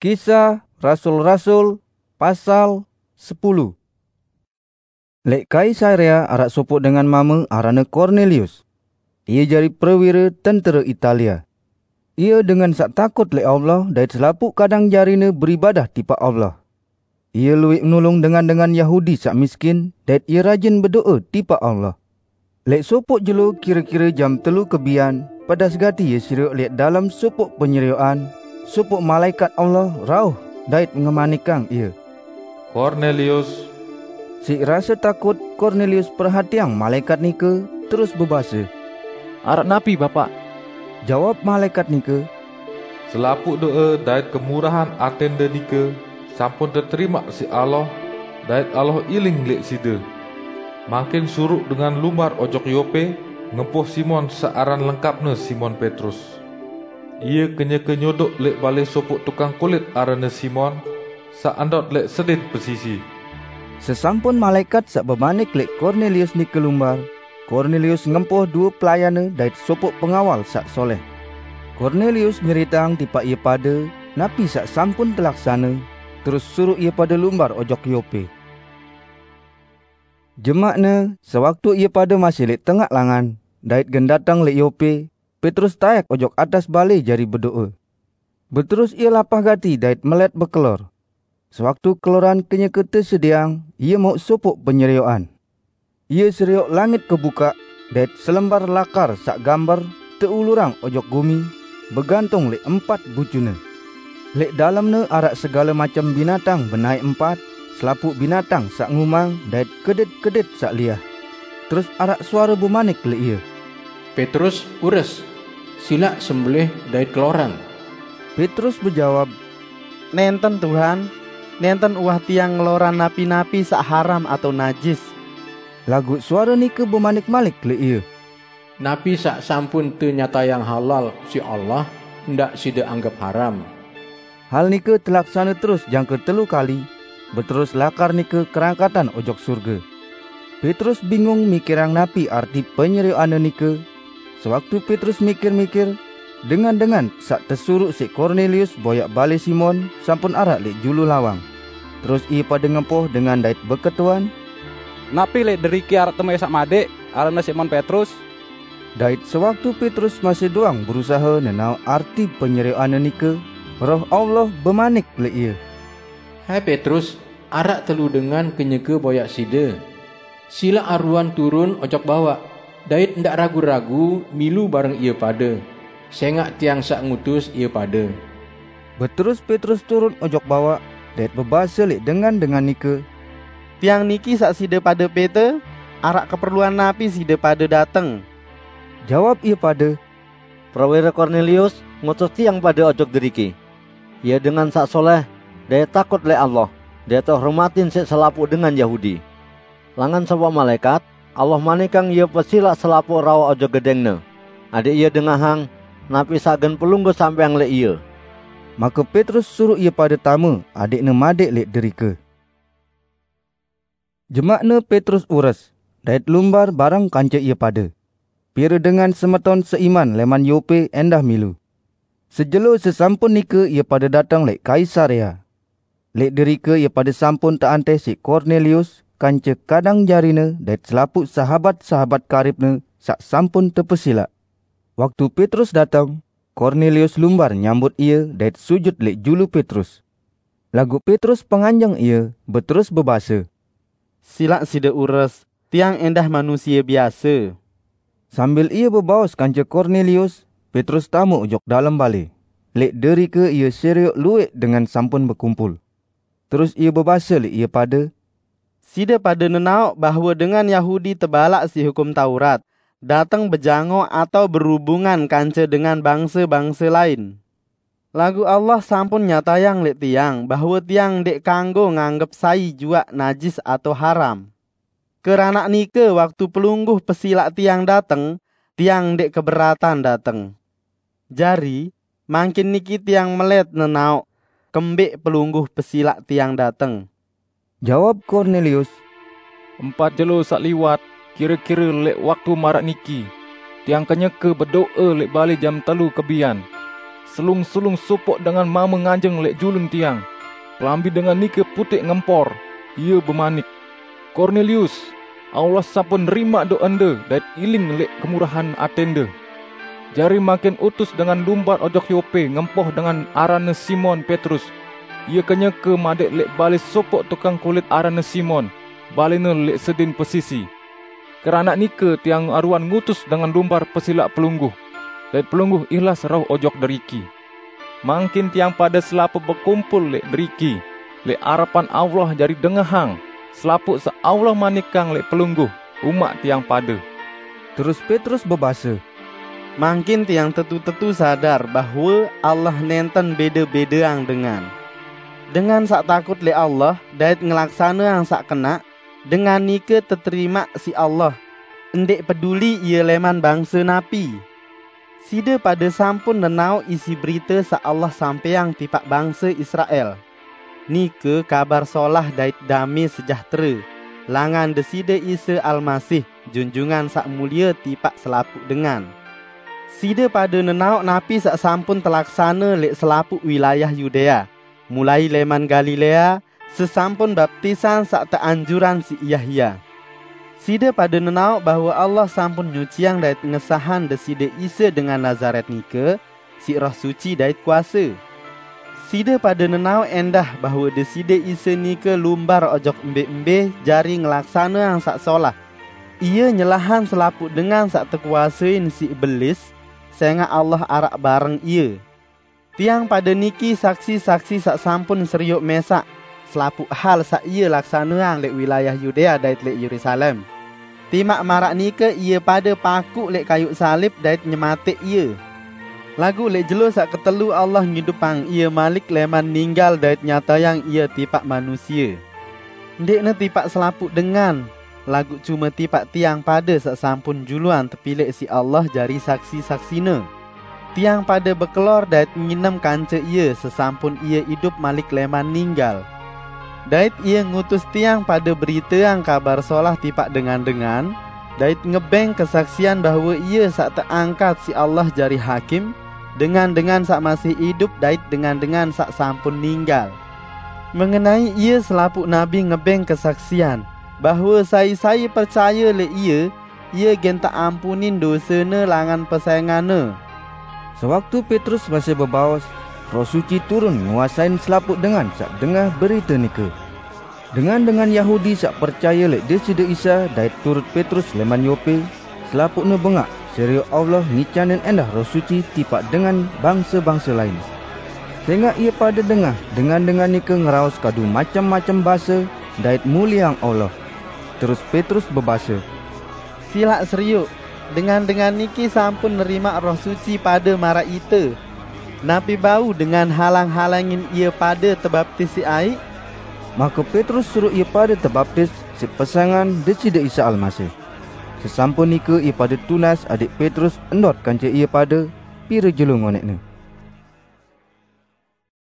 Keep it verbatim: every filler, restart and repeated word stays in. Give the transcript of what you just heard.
Kisah Rasul-Rasul pasal sepuluh. Lek Kaisarea arak sopok dengan mama arana Cornelius. Ia jadi perwira tentera Italia. Ia dengan sak takut lek Allah dan selapuk kadang jarina beribadah tipa Allah. Ia luwik menolong dengan-dengan Yahudi sak miskin dan ia rajin berdoa tipa Allah. Lek sopok jelo kira-kira jam telu kebian, pada segati ia siruk lek dalam sopok penyeriaan, sopok malaikat Allah rauh dait mengemanikan ia. Cornelius. Si rasa takut Cornelius perhatian malaikat nika terus berbahasa. Arak napi bapak? Jawab malaikat nika. Selapuk doa dait kemurahan atenda nika sampun terterima si Allah dait Allah iling lek sida. Makin suruk dengan lumbar ojok Yope ngempuh Simon searan lengkapnya Simon Petrus. Ia kenyeke nyodok lek balai sopok tukang kulit arana Simon saandot lek sedin pesisi. Sesampun malaikat sak bermanik lek Cornelius ni kelumbar, Cornelius ngempuh dua pelayana dait sopok pengawal sak soleh. Cornelius nyeritang tipa ia pada napi sak sampun terlaksana, terus suruh ia pada lumbar ojok Yope. Jemakna sewaktu ia pada masih lek tengah langan, dait gen datang lek Yope, Petrus tayak ojok atas balai jari berdoa. Berterus ia lapah gati dait melet berkelor. Sewaktu keloran kenyeke tersediang, ia mau sopok penyerioan. Ia seriok langit kebuka, dait selembar lakar sak gambar teulurang ojok bumi, bergantung lek empat bucuna. Lek dalamnya arak segala macam binatang benaik empat, selapuk binatang sak ngumang, dait kedet-kedet sak liah. Terus arak suara bermanik lek ia. Petrus ures, sila sembelih dait keloran. Petrus berjawab, Nenten Tuhan, nenten uah tiang ngeloran napi-napi sak haram atau najis. Lagu suara ni ke bermanik-malik lek ia. Napi sak sampun tu nyata yang halal si Allah, ndak sida anggap haram. Hal ni ke terlaksana terus jangka telu kali, berterus lakar ni ke kerangkatan ojok surga. Petrus bingung mikirang napi arti penyeriaan ni ke. Sewaktu Petrus mikir-mikir, dengan-dengan sak tersuruk si Cornelius boyak balai Simon sampun arak lek julu lawang. Terus ia pada ngempoh dengan dait berketuan. Napi lek deriki arak temai sak madek arana Simon Petrus? Dait sewaktu Petrus masih doang berusaha nenau arti penyeriaan nika, roh Allah bermanik lek ia. Hai Petrus, arak telu dengan kenyeke boyak sida. Sila aruan turun ojok bawah, dait ndak ragu-ragu milu bareng ia pada. Sengak tiang sak ngutus ia pada. Berterus Petrus turun ojok bawah, dait berbahasa lek dengan-dengan nika. Tiang niki sak sida pada peta, arak keperluan napi sida pada dateng. Jawab ia pada, Prawira Cornelius ngutus tiang pada ojok deriki. Ia dengan sak soleh, dia takut lek Allah, dia toh hormatin sik selapuk dengan Yahudi. Langan sebuah malaikat, Allah manikang ia pesila selapuk rawa ojok gedengna. Adik ia dengah hang, napi sagen pelunggu sampeang lek ia. Maka Petrus suruh ia pada tama, adikna madek lek derika. Jemakna Petrus ures, dait lumbar barang kanca ia pada. Pira dengan semeton seiman leman Yope endah milu. Sejelo sesampun nika ia pada datang lek Kaisarea. Lek derika ia pada sampun taante si Cornelius, kanca kadang jarina dait selapuk sahabat-sahabat karibna sak sampun terpesilak. Waktu Petrus datang, Cornelius lumbar nyambut ia dait sujud lek julu Petrus. Lagu Petrus penganjang ia, berterus berbahasa, Silak sida ures, tiang endah manusia biasa. Sambil ia berbaus kanca Cornelius, Petrus tamu ujok dalam balai. Lek derika ia seriuk luik dengan sampun berkumpul. Terus ia berbahasa lek ia pada, Sida pada nenauk bahawa dengan Yahudi terbalak si hukum Taurat, datang berjango atau berhubungan kanca dengan bangsa-bangsa lain. Lagu Allah sampun nyatayang lek tiang bahawa tiang dek kanggo nganggep sai juak najis atau haram. Kerana nika waktu pelungguh pesilak tiang dateng, tiang dek keberatan dateng. Jari, makin niki tiang melet nenauk, kembik pelungguh pesilak tiang dateng. Jawab Cornelius, Empat jelo sak liwat, kira-kira lek waktu marak niki. Tiang kenyeke berdoa lek balik jam telu kebian. selung-selung supok dengan mama nganjeng lek julun tiang. Kelambi dengan nike putih ngempor. Ia bermanik, Cornelius, Allah sampun nerima do anda dan iling lek kemurahan atende. Jari makin utus dengan lumbar ojok Yope ngempoh dengan arane Simon Petrus. Ia kenya ke madek lek balik sopok tukang kulit arane Simon, balina lek sedin pesisi. Kerana nike tiang aruan ngutus dengan lumbar pesilak pelungguh, dan pelungguh ikhlas rauh ojok deriki. Mangkin tiang pada selapu berkumpul lek deriki, lek harapan Allah jari dengahang, selapuk se Allah manikang lek pelungguh, umat tiang pada. Terus Petrus berbahasa, Mangkin tiang tetu-tetu sadar bahawa Allah nenten beda-beda yang dengan. Dengan sak takut le Allah, dait ngelaksana yang sak kena, dengan nike terterima si Allah. Endek peduli ia leman bangsa napi. Sida pada sampun nenau isi berita sa Allah sampeang tipak bangsa Israel. Nike kabar solah dait damai sejahtera. Langan desida Isa Al-Masih, junjungan sak mulia tipak selapuk dengan. Sida pada nenau napi sak sampun terlaksana lek selapuk wilayah Yudea. Mulai leman Galilea, sesampun baptisan sak teanjuran si Yahya. Sida pada nenau bahawa Allah sampun nyuciang dait ngesahan desida Isa dengan Nazaret nike, si roh suci dait kuasa. Sida pada nenau endah bahawa desida Isa nike lumbar ojok embe-embe jari ngelaksana yang sak solah. Ia nyelahan selaput dengan sak terkuasain si iblis, sehingga Allah arak bareng ia. Tiang pada niki saksi-saksi sak sampun seriuk mesak, selapuk hal sak ia laksana yang lek wilayah Yudea dait lek Yerusalem. Timak marak nike ia pada pakuk lek kayu salib dait nyematik ia. Lagu lek jelo sak ketelu Allah ngidupang ia malik leman ninggal dait nyata yang ia tipak manusia. Ndekne tipak selapuk dengan, lagu cuma tipak tiang pada sak sampun juluan terpilih si Allah jari saksi-saksina. Tiang pada berkelor dait nginem kanca ia sesampun ia hidup malik leman ninggal. Dait ia ngutus tiang pada berita yang kabar solah tipak dengan-dengan, dait ngebeng kesaksian bahawa ia sak terangkat si Allah jari hakim, dengan-dengan sak masih hidup dait dengan-dengan sak sampun ninggal. Mengenai ia selapuk Nabi ngebeng kesaksian, bahawa saya-saya percaya le ia, ia gen tak ampunin dosana langan persaingana. Sewaktu Petrus masih berbaos, Roh Suci turun nguasain selaput dengan sak dengar berita nike. Dengan-dengan Yahudi sak percaya lek desida Isa dait turut Petrus leman Yope, selaputnya bengak serius Allah ngicanin endah Roh Suci tipak dengan bangsa-bangsa lain. Sehingga ia pada dengar dengan-dengan nike ngeraos kadu macam-macam bahasa dait muliang Allah. Terus Petrus berbahasa, Silak seriuk, dengan-dengan niki sampun nerima Roh Suci pada mara ita. Napi bau dengan halang-halangin ia pada terbaptis si air. Maka Petrus suruh ia pada terbaptis si pasangan desida Isa Al-Masih. Sesampun nike ia pada tunas adik Petrus endot kanca ia pada pira jelung oneknya.